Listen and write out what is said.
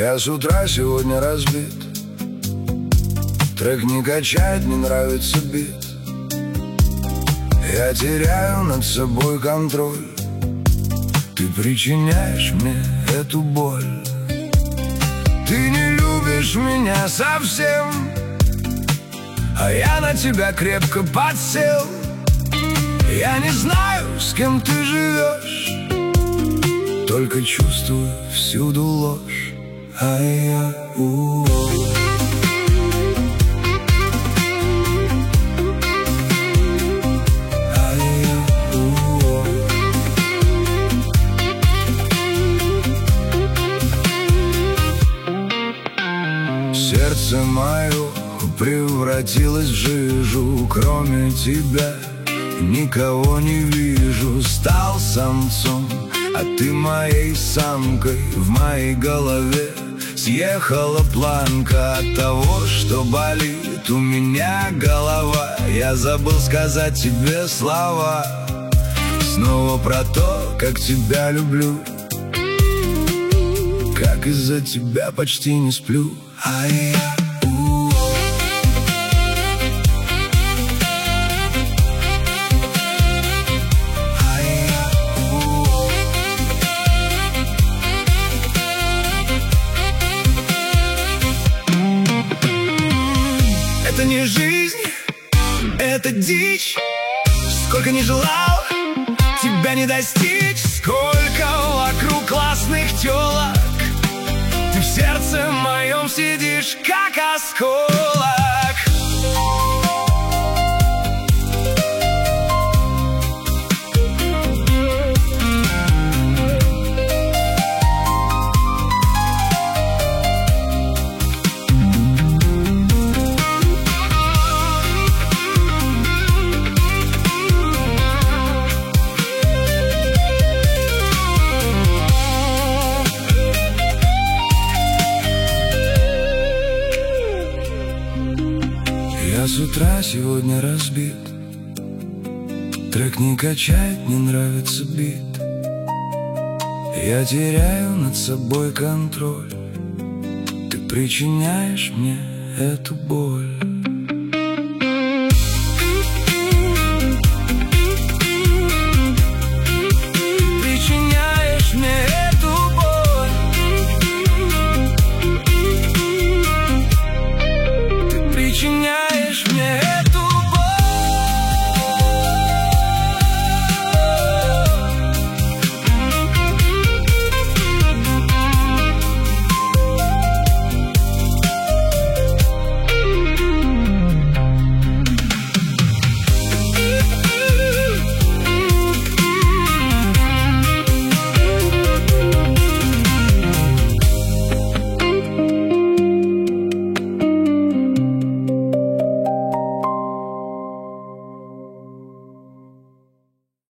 Я с утра сегодня разбит. Трек не качает, не нравится бит. Я теряю над собой контроль. Ты причиняешь мне эту боль. Ты не любишь меня совсем, а я на тебя крепко подсел. Я не знаю, с кем ты живешь, только чувствую всюду ложь. Сердце мое превратилось в жижу. Кроме тебя никого не вижу. Стал самцом, а ты моей самкой. В моей голове съехала планка от того, что болит у меня голова. Я забыл сказать тебе слова. Снова про то, как тебя люблю, как из-за тебя почти не сплю. Это не жизнь, это дичь. Сколько не желал тебя не достичь, сколько вокруг классных тёлок. Ты в сердце моем сидишь, как осколок. Я с утра сегодня разбит. Трек не качает, не нравится бит. Я теряю над собой контроль. Ты причиняешь мне эту боль.